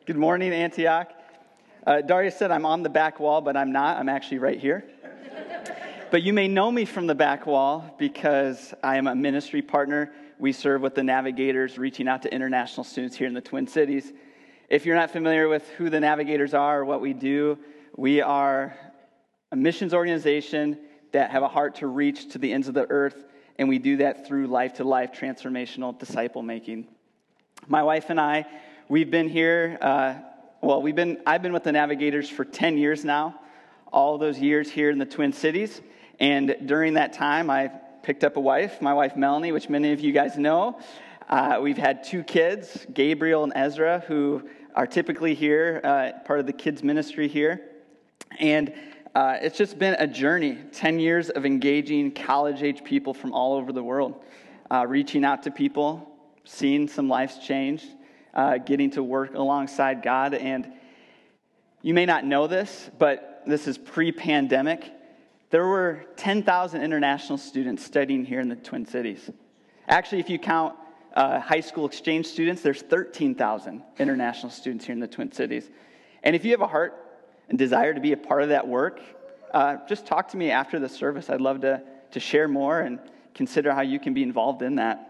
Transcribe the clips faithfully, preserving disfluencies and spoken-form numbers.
Good morning, Antioch. Uh, Darius said I'm on the back wall, but I'm not. I'm actually right here. But you may know me from the back wall because I am a ministry partner. We serve with the Navigators, reaching out to international students here in the Twin Cities. If you're not familiar with who the Navigators are or what we do, we are a missions organization that have a heart to reach to the ends of the earth, and we do that through life-to-life transformational disciple making. My wife and I, we've been here, uh, well, we've been, I've been with the Navigators for ten years now, all those years here in the Twin Cities, and during that time, I picked up a wife, my wife Melanie, which many of you guys know. Uh, we've had two kids, Gabriel and Ezra, who are typically here, uh, part of the kids' ministry here, and uh, it's just been a journey, ten years of engaging college-age people from all over the world, uh, reaching out to people, seeing some lives change, uh, getting to work alongside God. And you may not know this, but this is pre-pandemic. There were ten thousand international students studying here in the Twin Cities. Actually, if you count uh, high school exchange students, there's thirteen thousand international students here in the Twin Cities. And if you have a heart and desire to be a part of that work, uh, just talk to me after the service. I'd love to, to share more and consider how you can be involved in that.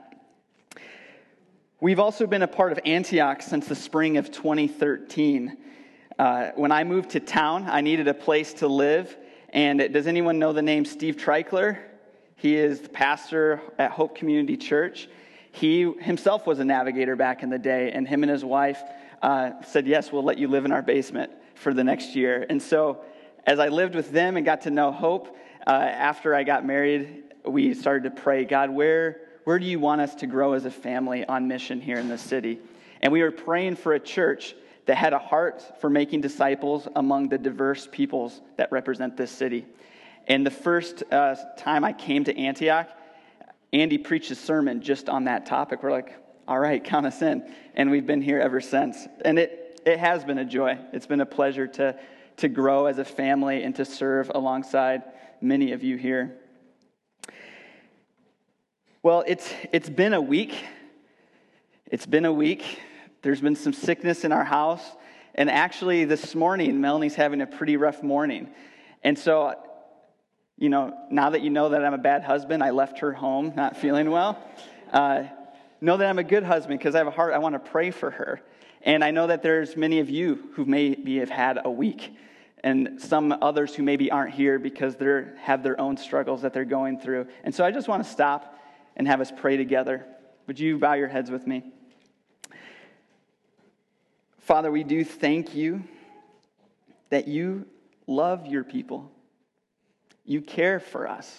We've also been a part of Antioch since the spring of twenty thirteen. Uh, when I moved to town, I needed a place to live. And does anyone know the name Steve Treichler? He is the pastor at Hope Community Church. He himself was a Navigator back in the day, and him and his wife uh, said, yes, we'll let you live in our basement for the next year. And so as I lived with them and got to know Hope, uh, after I got married, we started to pray, God, where... Where do you want us to grow as a family on mission here in the city? And we were praying for a church that had a heart for making disciples among the diverse peoples that represent this city. And the first uh, time I came to Antioch, Andy preached a sermon just on that topic. We're like, all right, count us in. And we've been here ever since. And it, it has been a joy. It's been a pleasure to, to grow as a family and to serve alongside many of you here. Well, it's it's been a week. It's been a week. There's been some sickness in our house. And actually, this morning, Melanie's having a pretty rough morning. And so, you know, now that you know that I'm a bad husband, I left her home not feeling well. Uh, know that I'm a good husband because I have a heart. I want to pray for her. And I know that there's many of you who maybe have had a week. And some others who maybe aren't here because they have their own struggles that they're going through. And so I just want to stop and have us pray together. Would you bow your heads with me? Father, we do thank you that you love your people. You care for us.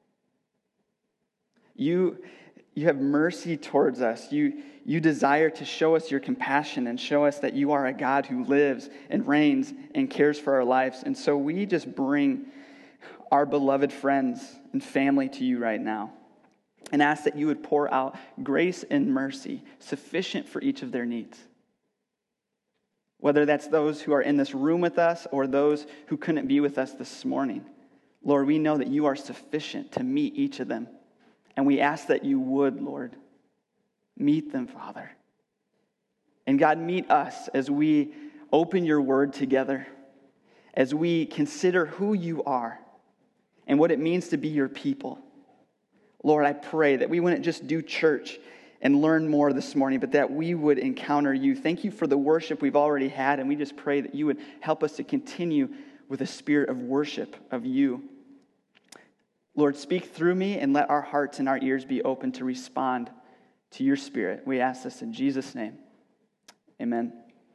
You, you have mercy towards us. You, you desire to show us your compassion and show us that you are a God who lives and reigns and cares for our lives. And so we just bring our beloved friends and family to you right now, and ask that you would pour out grace and mercy sufficient for each of their needs. Whether that's those who are in this room with us or those who couldn't be with us this morning. Lord, we know that you are sufficient to meet each of them. And we ask that you would, Lord, meet them, Father. And God, meet us as we open your word together, as we consider who you are and what it means to be your people. Lord, I pray that we wouldn't just do church and learn more this morning, but that we would encounter you. Thank you for the worship we've already had, and we just pray that you would help us to continue with a spirit of worship of you. Lord, speak through me and let our hearts and our ears be open to respond to your spirit. We ask this in Jesus' name. Amen.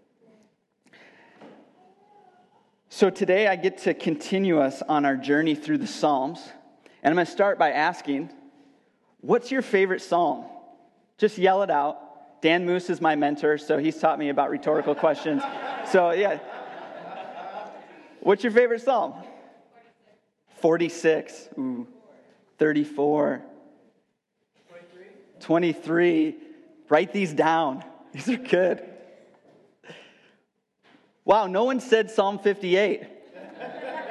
So today I get to continue us on our journey through the Psalms, and I'm going to start by asking, what's your favorite psalm? Just yell it out. Dan Moose is my mentor, so he's taught me about rhetorical questions. So, yeah. What's your favorite psalm? forty-six. Ooh. thirty-four. twenty-three. twenty-three. Write these down. These are good. Wow, no one said Psalm fifty-eight.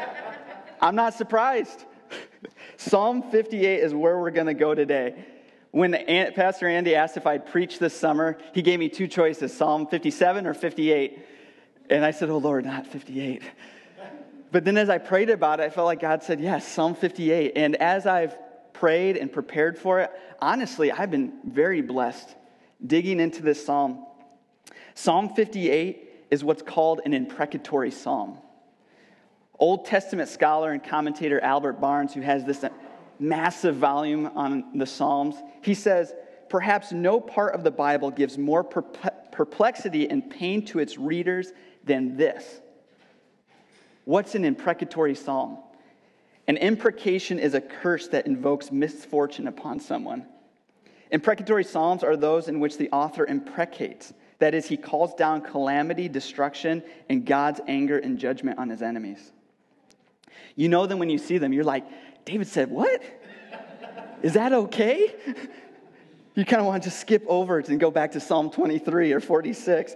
I'm not surprised. Psalm fifty-eight is where we're going to go today. when Aunt, Pastor Andy asked if I'd preach this summer, he gave me two choices, Psalm fifty-seven or fifty-eight. And I said, oh, Lord, not fifty-eight. But then as I prayed about it, I felt like God said, yes, Psalm fifty-eight. And as I've prayed and prepared for it, honestly, I've been very blessed digging into this psalm. Psalm fifty-eight is what's called an imprecatory psalm. Old Testament scholar and commentator Albert Barnes, who has this massive volume on the Psalms, he says, perhaps no part of the Bible gives more perplexity and pain to its readers than this. What's an imprecatory psalm? An imprecation is a curse that invokes misfortune upon someone. Imprecatory psalms are those in which the author imprecates. That is, he calls down calamity, destruction, and God's anger and judgment on his enemies. You know them when you see them. You're like, David said, what? Is that okay? You kind of want to skip over it and go back to Psalm twenty-three or forty-six.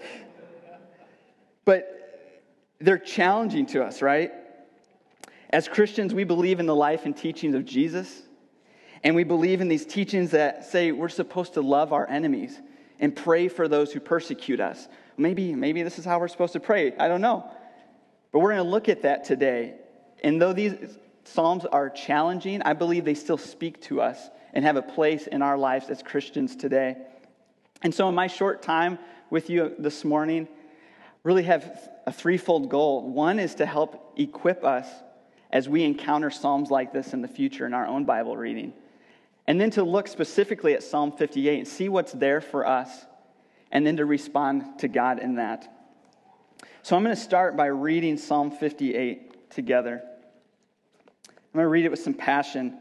But they're challenging to us, right? As Christians, we believe in the life and teachings of Jesus. And we believe in these teachings that say we're supposed to love our enemies and pray for those who persecute us. Maybe, maybe this is how we're supposed to pray. I don't know. But we're going to look at that today. And though these Psalms are challenging, I believe they still speak to us and have a place in our lives as Christians today. And so in my short time with you this morning, really have a threefold goal. One is to help equip us as we encounter Psalms like this in the future in our own Bible reading. And then to look specifically at Psalm fifty-eight and see what's there for us, and then to respond to God in that. So I'm going to start by reading Psalm fifty-eight together. I'm going to read it with some passion.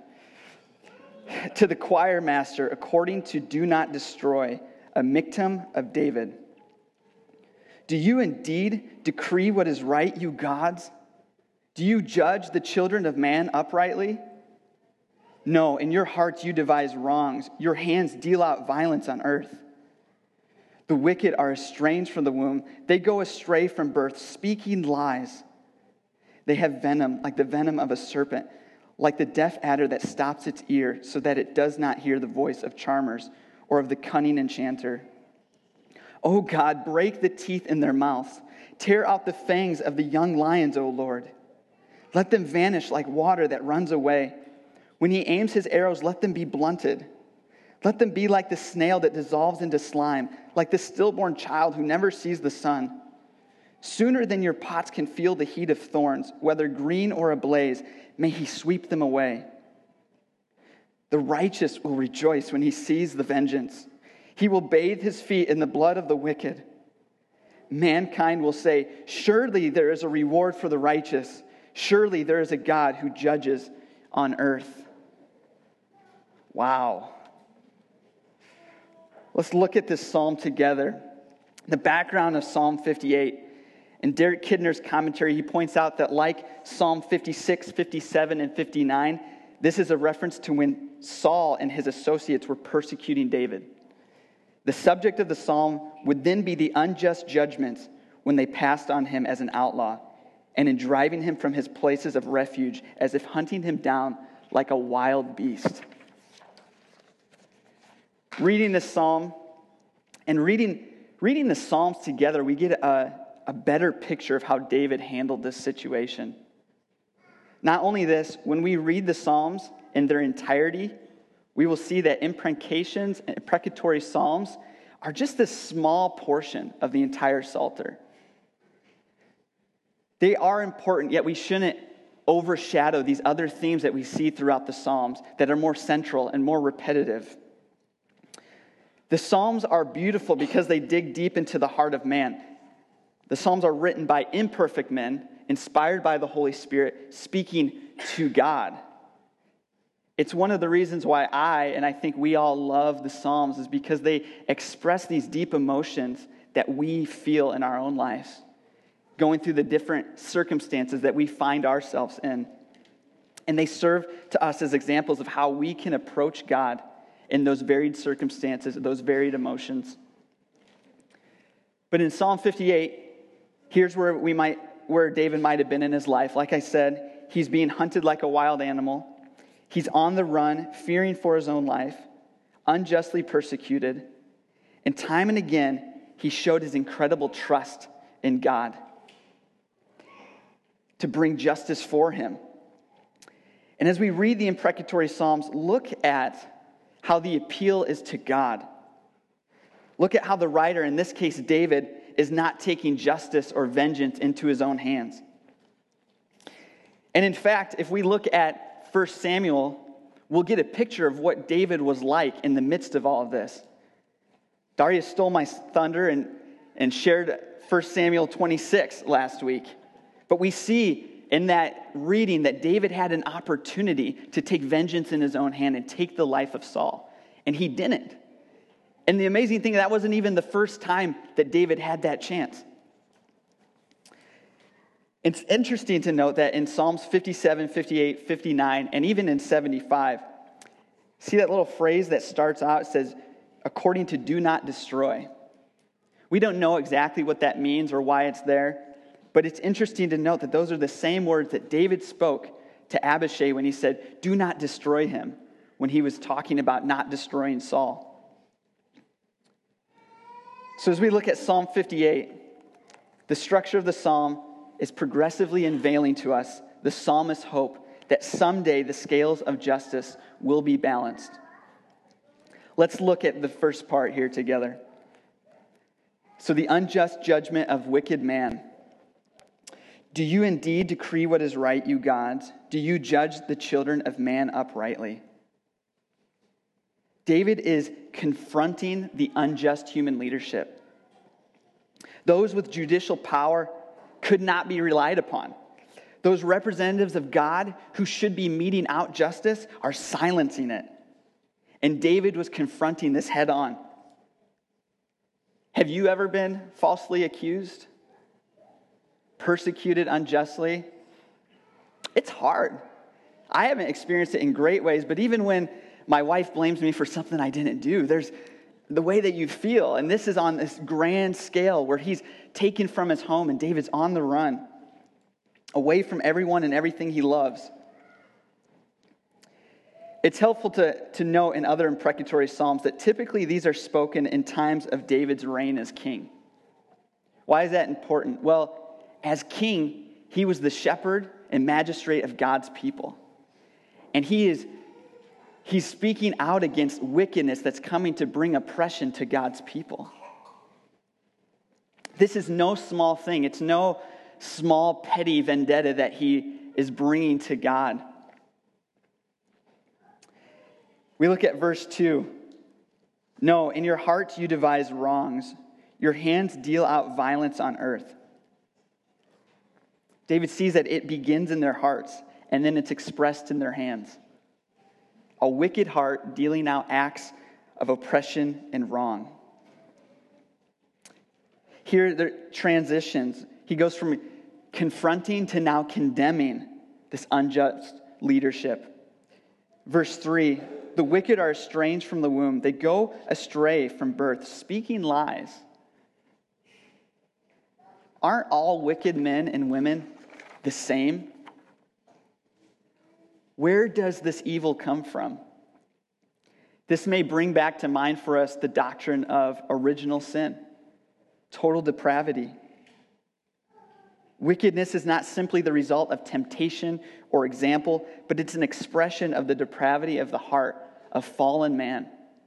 To the choir master, according to Do Not Destroy, a miktam of David. Do you indeed decree what is right, you gods? Do you judge the children of man uprightly? No, in your hearts you devise wrongs. Your hands deal out violence on earth. The wicked are estranged from the womb. They go astray from birth, speaking lies. They have venom, like the venom of a serpent, like the deaf adder that stops its ear so that it does not hear the voice of charmers or of the cunning enchanter. O God, break the teeth in their mouths. Tear out the fangs of the young lions, O Lord. Let them vanish like water that runs away. When he aims his arrows, let them be blunted. Let them be like the snail that dissolves into slime, like the stillborn child who never sees the sun. Sooner than your pots can feel the heat of thorns, whether green or ablaze, may he sweep them away. The righteous will rejoice when he sees the vengeance. He will bathe his feet in the blood of the wicked. Mankind will say, surely there is a reward for the righteous. Surely there is a God who judges on earth. Wow. Let's look at this psalm together. The background of Psalm fifty-eight. In Derek Kidner's commentary, he points out that like Psalm fifty-six, fifty-seven, and fifty-nine, this is a reference to when Saul and his associates were persecuting David. The subject of the psalm would then be the unjust judgments when they passed on him as an outlaw, and in driving him from his places of refuge, as if hunting him down like a wild beast. Reading this psalm and reading reading the Psalms together, we get a, a better picture of how David handled this situation. Not only this, when we read the Psalms in their entirety, we will see that imprecations and imprecatory psalms are just a small portion of the entire Psalter. They are important, yet we shouldn't overshadow these other themes that we see throughout the Psalms that are more central and more repetitive. The Psalms are beautiful because they dig deep into the heart of man. The Psalms are written by imperfect men, inspired by the Holy Spirit, speaking to God. It's one of the reasons why I, and I think we all love the Psalms, is because they express these deep emotions that we feel in our own lives, going through the different circumstances that we find ourselves in. And they serve to us as examples of how we can approach God in those varied circumstances, those varied emotions. But in Psalm fifty-eight, here's where we might, where David might have been in his life. Like I said, he's being hunted like a wild animal. He's on the run, fearing for his own life. unjustly persecuted, and time and again, he showed his incredible trust in God to bring justice for him. And as we read the imprecatory Psalms, look at how the appeal is to God. Look at how the writer, in this case David, is not taking justice or vengeance into his own hands. And in fact, if we look at First Samuel, we'll get a picture of what David was like in the midst of all of this. Darius stole my thunder and, and shared First Samuel twenty-six last week. But we see in that reading that David had an opportunity to take vengeance in his own hand and take the life of Saul. And he didn't. And the amazing thing, that wasn't even the first time that David had that chance. It's interesting to note that in Psalms fifty-seven, fifty-eight, fifty-nine, and even in seventy-five, see that little phrase that starts out, it says, according to do not destroy. We don't know exactly what that means or why it's there, but it's interesting to note that those are the same words that David spoke to Abishai when he said, do not destroy him, when he was talking about not destroying Saul. So as we look at Psalm fifty-eight, the structure of the psalm is progressively unveiling to us the psalmist's hope that someday the scales of justice will be balanced. Let's look at the first part here together. So the unjust judgment of wicked man. Do you indeed decree what is right, you gods? Do you judge the children of man uprightly? David is confronting the unjust human leadership. Those with judicial power could not be relied upon. Those representatives of God who should be meting out justice are silencing it. And David was confronting this head on. Have you ever been falsely accused? Persecuted unjustly? It's hard. I haven't experienced it in great ways, but even when my wife blames me for something I didn't do, there's the way that you feel. And this is on this grand scale where he's taken from his home and David's on the run, away from everyone and everything he loves. It's helpful to, to note in other imprecatory psalms that typically these are spoken in times of David's reign as king. Why is that important? Well, as king, he was the shepherd and magistrate of God's people. And he is he's speaking out against wickedness that's coming to bring oppression to God's people. This is no small thing. It's no small petty vendetta that he is bringing to God. We look at verse two. No, in your hearts you devise wrongs. Your hands deal out violence on earth. David sees that it begins in their hearts, and then it's expressed in their hands. A wicked heart dealing out acts of oppression and wrong. Here, the transitions. He goes from confronting to now condemning this unjust leadership. Verse three, the wicked are estranged from the womb. They go astray from birth, speaking lies. Aren't all wicked men and women the same? Where does this evil come from? This may bring back to mind for us the doctrine of original sin, total depravity. Wickedness is not simply the result of temptation or example, but it's an expression of the depravity of the heart of fallen man.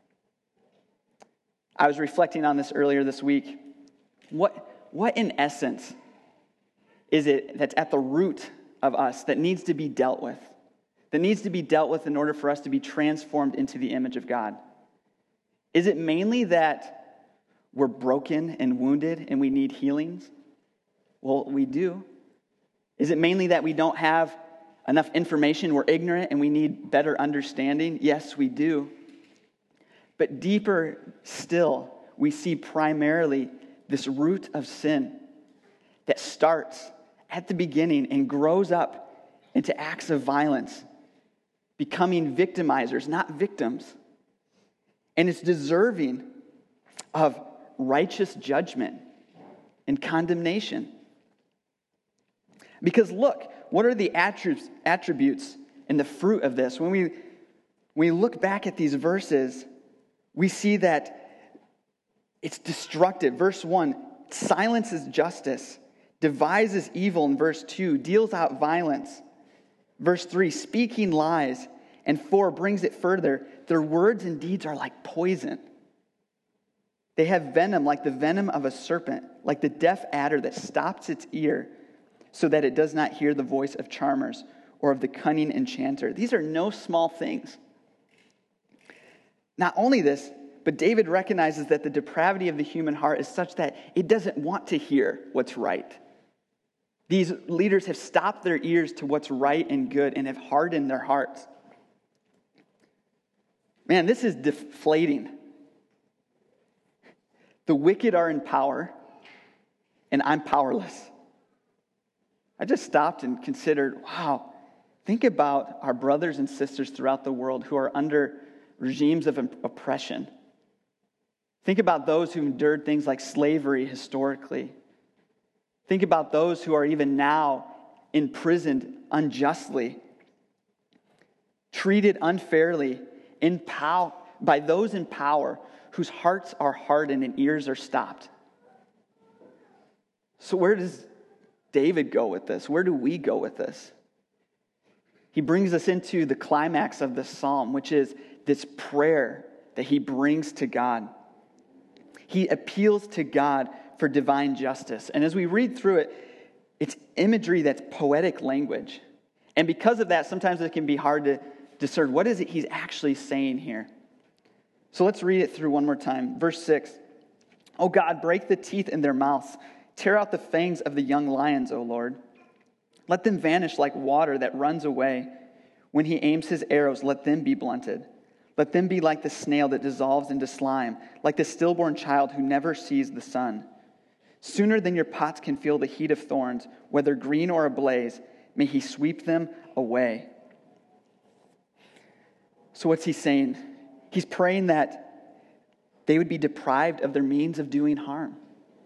I was reflecting on this earlier this week. What, what in essence is it that's at the root of us that needs to be dealt with? That needs to be dealt with in order for us to be transformed into the image of God? Is it mainly that we're broken and wounded and we need healings? Well, we do. Is it mainly that we don't have enough information, we're ignorant, and we need better understanding? Yes, we do. But deeper still, we see primarily this root of sin that starts at the beginning and grows up into acts of violence, becoming victimizers, not victims. And it's deserving of righteous judgment and condemnation. Because look, what are the attributes, attributes and the fruit of this? When we, when we look back at these verses, we see that it's destructive. Verse one, silences justice, devises evil in verse two, deals out violence. Verse three, speaking lies. And four, brings it further. Their words and deeds are like poison. They have venom like the venom of a serpent, like the deaf adder that stops its ear so that it does not hear the voice of charmers or of the cunning enchanter. These are no small things. Not only this, but David recognizes that the depravity of the human heart is such that it doesn't want to hear what's right. These leaders have stopped their ears to what's right and good and have hardened their hearts. Man, this is deflating. The wicked are in power, and I'm powerless. I just stopped and considered, wow, think about our brothers and sisters throughout the world who are under regimes of oppression. Think about those who endured things like slavery historically. Think about those who are even now imprisoned unjustly, treated unfairly in power by those in power whose hearts are hardened and ears are stopped. So where does David go with this? Where do we go with this? He brings us into the climax of this psalm, which is this prayer that he brings to God. He appeals to God for divine justice. And as we read through it, it's imagery that's poetic language. And because of that, sometimes it can be hard to discern what is it he's actually saying here. So let's read it through one more time. Verse six. "O God, break the teeth in their mouths. Tear out the fangs of the young lions, O Lord. Let them vanish like water that runs away. When he aims his arrows, let them be blunted. Let them be like the snail that dissolves into slime, like the stillborn child who never sees the sun. Sooner than your pots can feel the heat of thorns, whether green or ablaze, may he sweep them away." So what's he saying? He's praying that they would be deprived of their means of doing harm.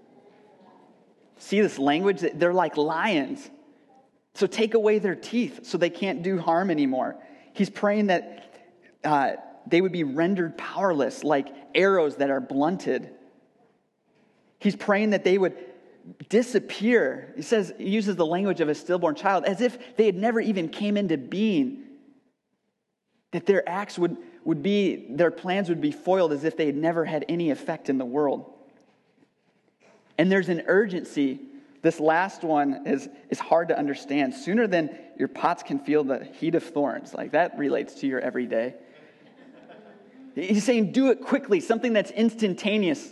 See this language? They're like lions. So take away their teeth so they can't do harm anymore. He's praying that uh, they would be rendered powerless like arrows that are blunted. He's praying that they would disappear. He says, he uses the language of a stillborn child, as if they had never even came into being. That their acts would, would be, their plans would be foiled as if they had never had any effect in the world. And there's an urgency. This last one is, is hard to understand. Sooner than your pots can feel the heat of thorns. Like that relates to your everyday. He's saying do it quickly, something that's instantaneous.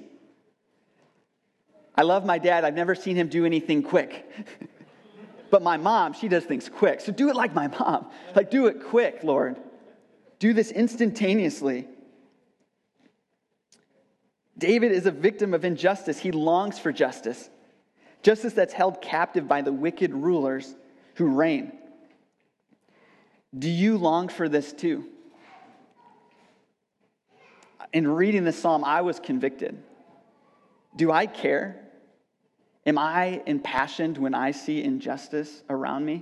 I love my dad. I've never seen him do anything quick. But my mom, she does things quick. So do it like my mom. Like do it quick, Lord. Do this instantaneously. David is a victim of injustice. He longs for justice. Justice that's held captive by the wicked rulers who reign. Do you long for this too? In reading this psalm, I was convicted. Do I care? Am I impassioned when I see injustice around me?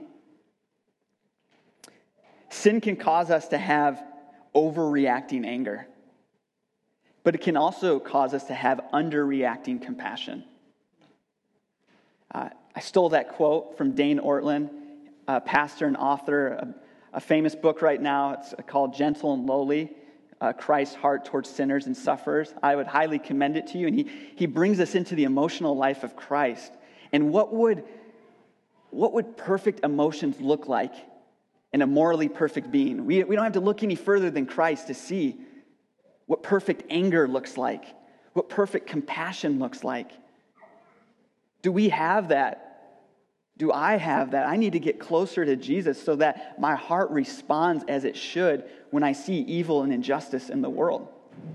Sin can cause us to have overreacting anger, but it can also cause us to have underreacting compassion. Uh, I stole that quote from Dane Ortlund, a pastor and author, a, a famous book right now. It's called Gentle and Lowly, uh, Christ's Heart Towards Sinners and Sufferers. I would highly commend it to you. And he, he brings us into the emotional life of Christ. And what would, what would perfect emotions look like in a morally perfect being? We, we don't have to look any further than Christ to see what perfect anger looks like, what perfect compassion looks like. Do we have that? Do I have that? I need to get closer to Jesus so that my heart responds as it should when I see evil and injustice in the world.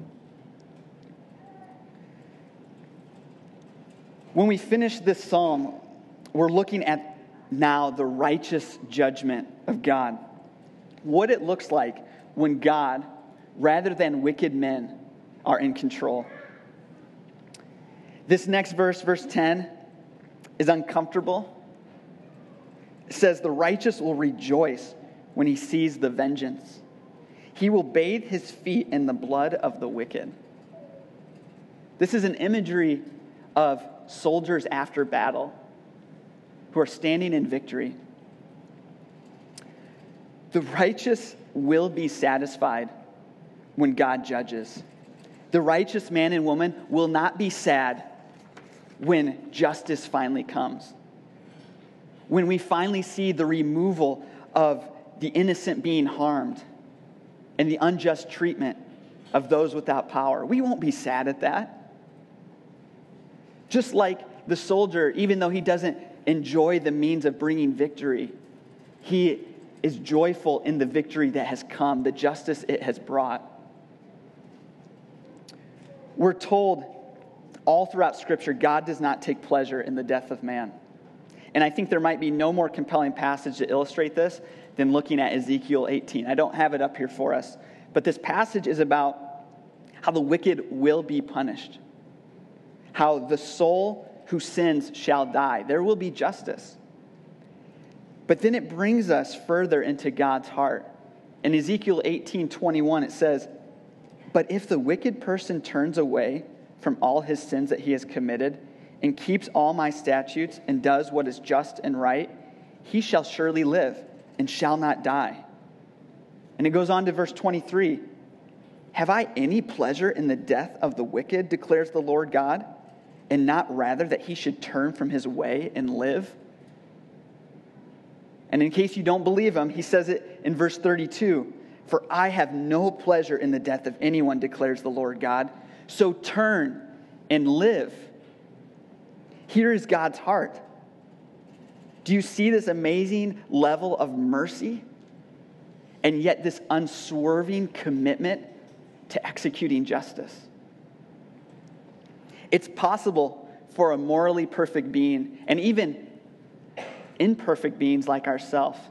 When we finish this psalm, we're looking at now the righteous judgment of God. What it looks like when God, rather than wicked men, are in control. This next verse, verse ten, is uncomfortable. It says, "The righteous will rejoice when he sees the vengeance. He will bathe his feet in the blood of the wicked." This is an imagery of soldiers after battle who are standing in victory. The righteous will be satisfied when God judges. The righteous man and woman will not be sad when justice finally comes. When we finally see the removal of the innocent being harmed and the unjust treatment of those without power. We won't be sad at that. Just like the soldier, even though he doesn't enjoy the means of bringing victory, he is joyful in the victory that has come, the justice it has brought. We're told all throughout Scripture, God does not take pleasure in the death of man. And I think there might be no more compelling passage to illustrate this than looking at Ezekiel eighteen. I don't have it up here for us, but this passage is about how the wicked will be punished, how the soul who sins shall die. There will be justice. But then it brings us further into God's heart. In Ezekiel eighteen twenty-one, it says, "But if the wicked person turns away from all his sins that he has committed and keeps all my statutes and does what is just and right, he shall surely live and shall not die." And it goes on to verse twenty-three. "Have I any pleasure in the death of the wicked, declares the Lord God, and not rather that he should turn from his way and live?" And in case you don't believe him, he says it in verse thirty-two. "For I have no pleasure in the death of anyone, declares the Lord God. So turn and live." Here is God's heart. Do you see this amazing level of mercy? And yet this unswerving commitment to executing justice. It's possible for a morally perfect being, and even imperfect beings like ourselves,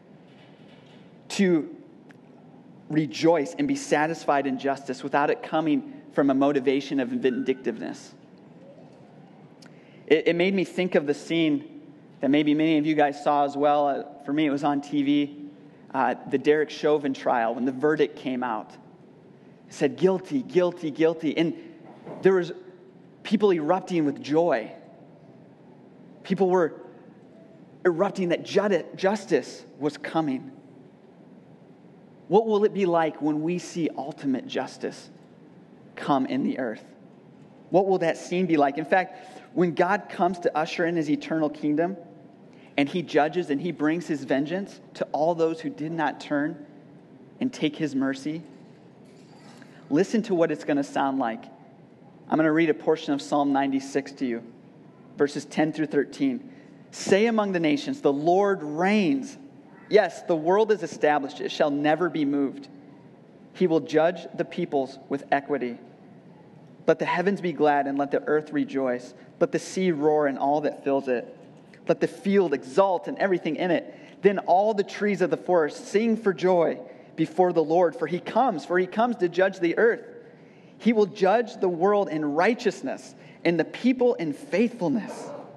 to rejoice and be satisfied in justice without it coming from a motivation of vindictiveness. It, it made me think of the scene that maybe many of you guys saw as well. Uh, for me, it was on T V. Uh, the Derek Chauvin trial, when the verdict came out. It said, guilty, guilty, guilty. And there was people erupting with joy. People were erupting that justice was coming. What will it be like when we see ultimate justice come in the earth? What will that scene be like? In fact, when God comes to usher in his eternal kingdom, and he judges and he brings his vengeance to all those who did not turn and take his mercy, listen to what it's going to sound like. I'm going to read a portion of Psalm ninety-six to you, verses ten through thirteen. "Say among the nations, the Lord reigns. Yes, the world is established. It shall never be moved. He will judge the peoples with equity. Let the heavens be glad and let the earth rejoice. Let the sea roar and all that fills it. Let the field exult and everything in it. Then all the trees of the forest sing for joy before the Lord, for he comes, for he comes to judge the earth. He will judge the world in righteousness and the people in faithfulness."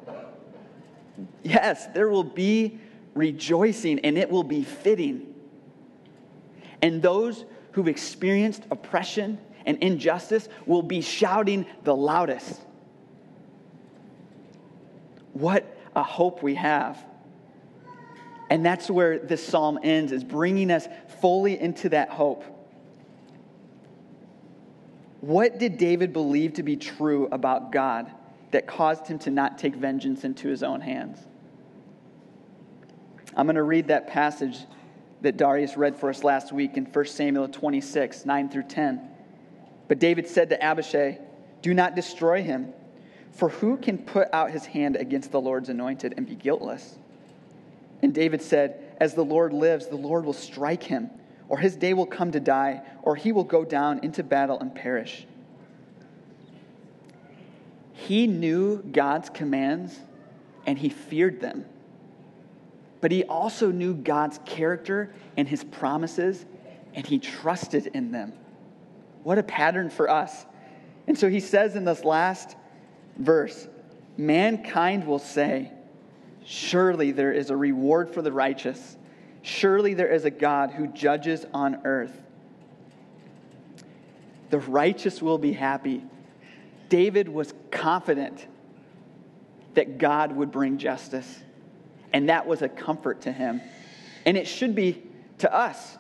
Yes, there will be rejoicing, and it will be fitting. And those who've experienced oppression and injustice will be shouting the loudest. What a hope we have. And that's where this psalm ends, is bringing us fully into that hope. What did David believe to be true about God that caused him to not take vengeance into his own hands? I'm going to read that passage that Darius read for us last week in First Samuel twenty-six, nine through ten. "But David said to Abishai, 'Do not destroy him, for who can put out his hand against the Lord's anointed and be guiltless?' And David said, 'As the Lord lives, the Lord will strike him, or his day will come to die, or he will go down into battle and perish.'" He knew God's commands, and he feared them. But he also knew God's character and his promises, and he trusted in them. What a pattern for us. And so he says in this last verse, "Mankind will say, 'Surely there is a reward for the righteous. Surely there is a God who judges on earth.'" The righteous will be happy David was confident that God would bring justice, and that was a comfort to him. And it should be to us.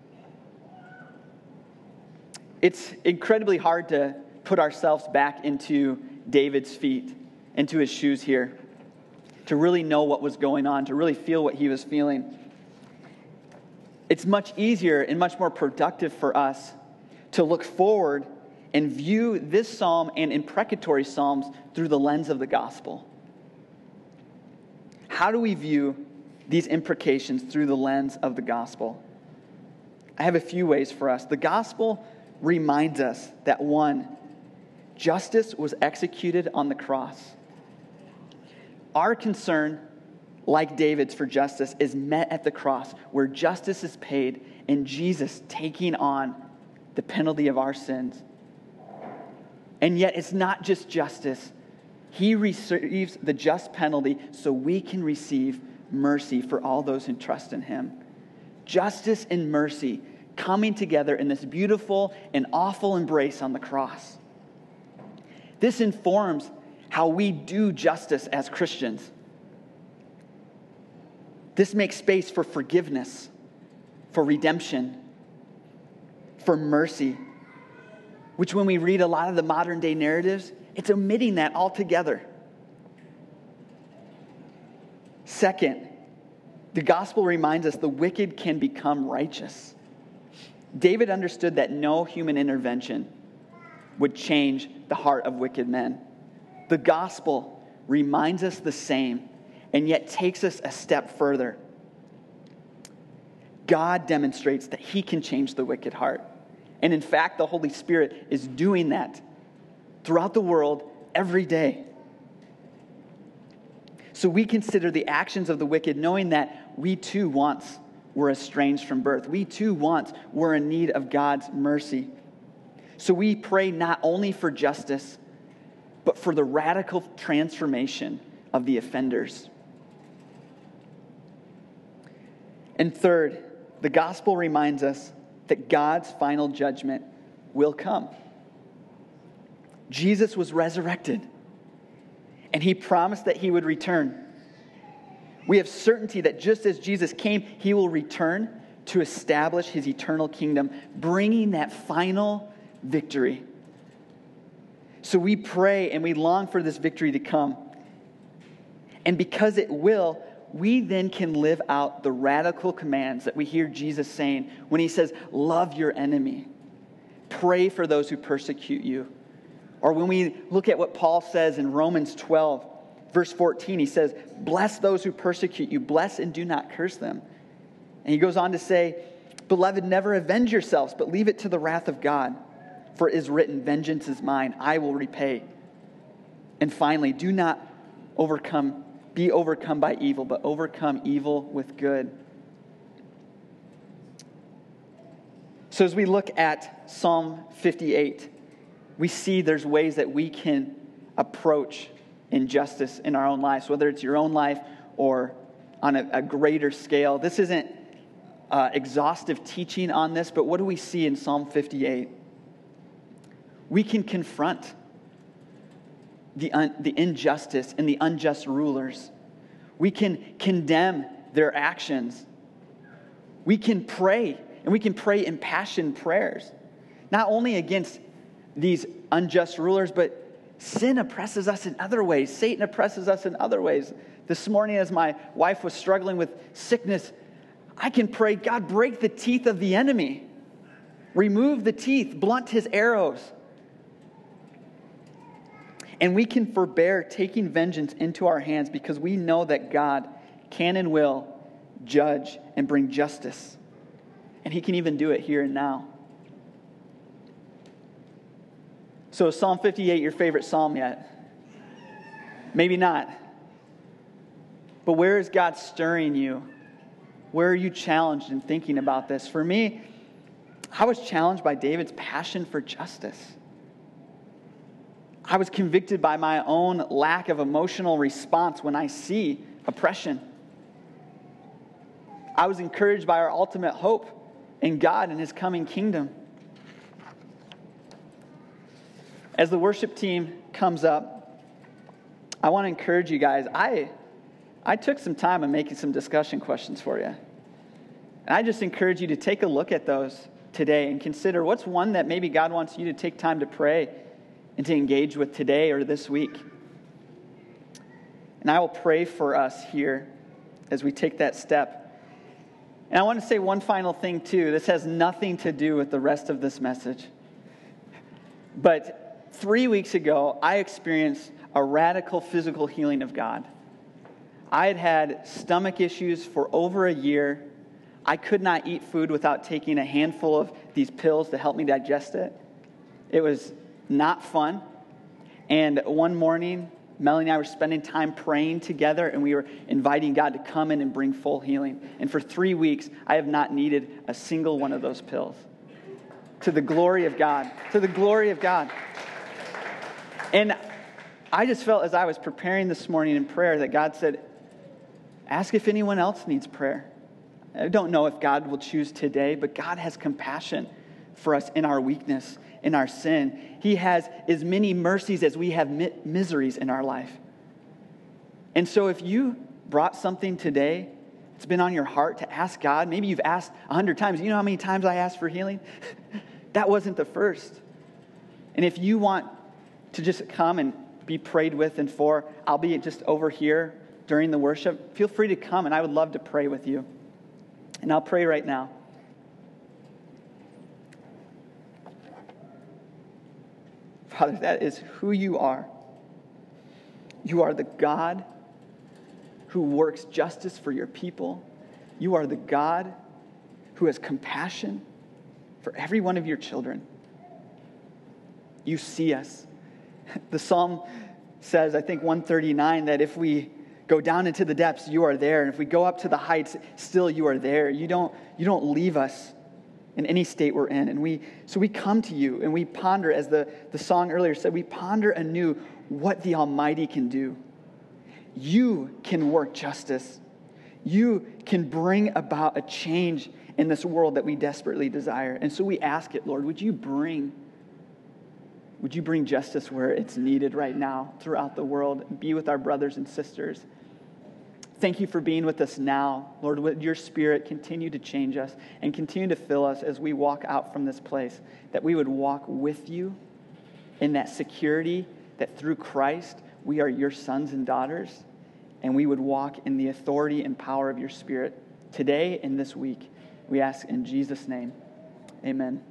It's incredibly hard to put ourselves back into David's feet, into his shoes here, to really know what was going on, to really feel what he was feeling. It's much easier and much more productive for us to look forward and view this psalm and imprecatory psalms through the lens of the gospel. How do we view these imprecations through the lens of the gospel? I have a few ways for us. The gospel reminds us that, one, justice was executed on the cross. Our concern, like David's for justice, is met at the cross, where justice is paid and Jesus taking on the penalty of our sins. And yet it's not just justice. He receives the just penalty so we can receive mercy for all those who trust in him. Justice and mercy coming together in this beautiful and awful embrace on the cross. This informs how we do justice as Christians. This makes space for forgiveness, for redemption, for mercy, which when we read a lot of the modern day narratives, it's omitting that altogether. Second, the gospel reminds us the wicked can become righteous. David understood that no human intervention would change the heart of wicked men. The gospel reminds us the same, and yet takes us a step further. God demonstrates that he can change the wicked heart. And in fact, the Holy Spirit is doing that throughout the world every day. So we consider the actions of the wicked, knowing that we too once were estranged from birth. We too once were in need of God's mercy. So we pray not only for justice, but for the radical transformation of the offenders. And third, the gospel reminds us that God's final judgment will come. Jesus was resurrected, and he promised that he would return. We have certainty that just as Jesus came, he will return to establish his eternal kingdom, bringing that final victory. So we pray and we long for this victory to come. And because it will, we then can live out the radical commands that we hear Jesus saying when he says, love your enemy, pray for those who persecute you. Or when we look at what Paul says in Romans twelve, verse fourteen, he says, bless those who persecute you, bless and do not curse them. And he goes on to say, beloved, never avenge yourselves, but leave it to the wrath of God. For it is written, vengeance is mine, I will repay. And finally, do not overcome, be overcome by evil, but overcome evil with good. So as we look at Psalm fifty-eight, we see there's ways that we can approach injustice in our own lives, whether it's your own life or on a, a greater scale. This isn't uh, exhaustive teaching on this, but what do we see in Psalm fifty-eight? We can confront the, un, the injustice and the unjust rulers. We can condemn their actions. We can pray, and we can pray impassioned prayers, not only against these unjust rulers, but sin oppresses us in other ways. Satan oppresses us in other ways. This morning, as my wife was struggling with sickness, I can pray, God, break the teeth of the enemy. Remove the teeth, blunt his arrows. And we can forbear taking vengeance into our hands because we know that God can and will judge and bring justice. And he can even do it here and now. So is Psalm fifty-eight your favorite psalm yet? Maybe not. But where is God stirring you? Where are you challenged in thinking about this? For me, I was challenged by David's passion for justice. I was convicted by my own lack of emotional response when I see oppression. I was encouraged by our ultimate hope in God and his coming kingdom. As the worship team comes up, I want to encourage you guys. I, I took some time on making some discussion questions for you. And I just encourage you to take a look at those today and consider what's one that maybe God wants you to take time to pray and to engage with today or this week. And I will pray for us here as we take that step. And I want to say one final thing too. This has nothing to do with the rest of this message. But three weeks ago, I experienced a radical physical healing of God. I had had stomach issues for over a year. I could not eat food without taking a handful of these pills to help me digest it. It was not fun. And one morning, Melanie and I were spending time praying together, and we were inviting God to come in and bring full healing. And for three weeks, I have not needed a single one of those pills. To the glory of God. To the glory of God. And I just felt as I was preparing this morning in prayer that God said, ask if anyone else needs prayer. I don't know if God will choose today, but God has compassion for us in our weakness, in our sin. He has as many mercies as we have mi- miseries in our life. And so if you brought something today, it's been on your heart to ask God, maybe you've asked a hundred times. You know how many times I asked for healing? That wasn't the first. And if you want to just come and be prayed with and for, I'll be just over here during the worship. Feel free to come, and I would love to pray with you. And I'll pray right now. Father, that is who you are. You are the God who works justice for your people. You are the God who has compassion for every one of your children. You see us. The Psalm says, I think one thirty-nine, that if we go down into the depths, you are there. And if we go up to the heights, still you are there. You don't, you don't leave us in any state we're in. And we so we come to you and we ponder, as the, the song earlier said, we ponder anew what the Almighty can do. You can work justice. You can bring about a change in this world that we desperately desire. And so we ask it, Lord, would you bring Would you bring justice where it's needed right now throughout the world? Be with our brothers and sisters. Thank you for being with us now. Lord, would your Spirit continue to change us and continue to fill us as we walk out from this place, that we would walk with you in that security that through Christ we are your sons and daughters, and we would walk in the authority and power of your Spirit today and this week. We ask in Jesus' name, amen.